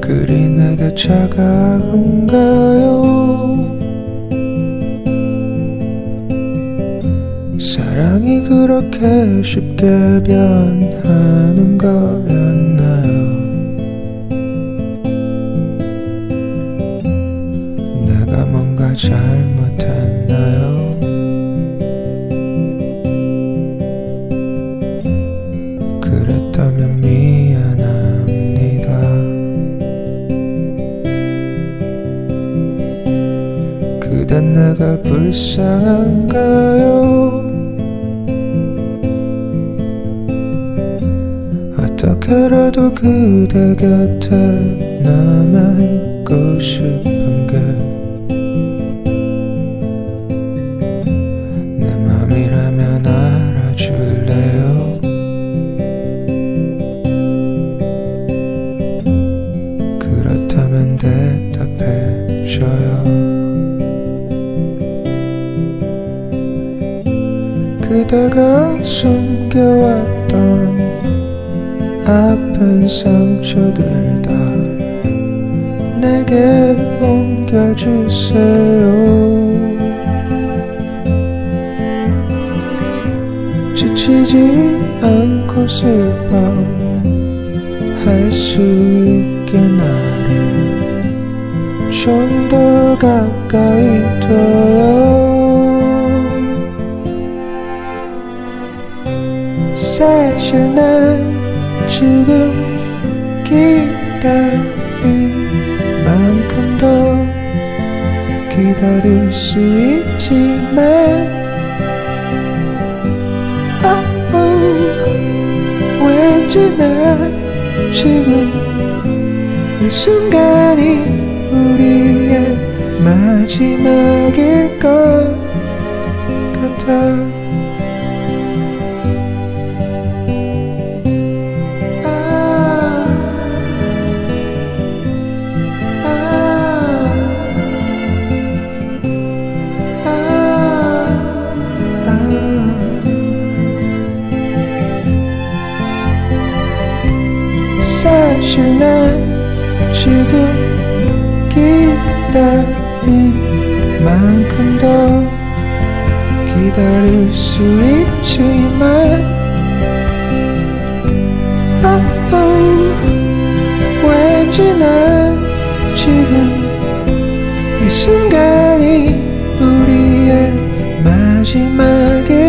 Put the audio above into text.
그리 내게 차가운가요? 사랑이 그렇게 쉽게 변하는 거였나요? 내가 뭔가 잘못했나요? 그랬다면 미안합니다. 그댄 내가 불쌍한가요? 어떻게라도 그대 곁에 남아있고 싶은 게 내 맘이라면 알아줄래요? 그렇다면 대답해줘요. 그대가 숨겨왔던 아픈 상처들 다 내게 옮겨주세요. 지치지 않고 슬퍼할 수 있게 나를 좀 더 가까이 둬요. 사실 난 지금 기다린 만큼 더 기다릴 수 있지만 왠지 난 지금 이 순간이 우리의 마지막일 것 같아. 사실 난 지금 기다린 만큼 더 기다릴 수 있지만 왠지 난 지금 이 순간이 우리의 마지막일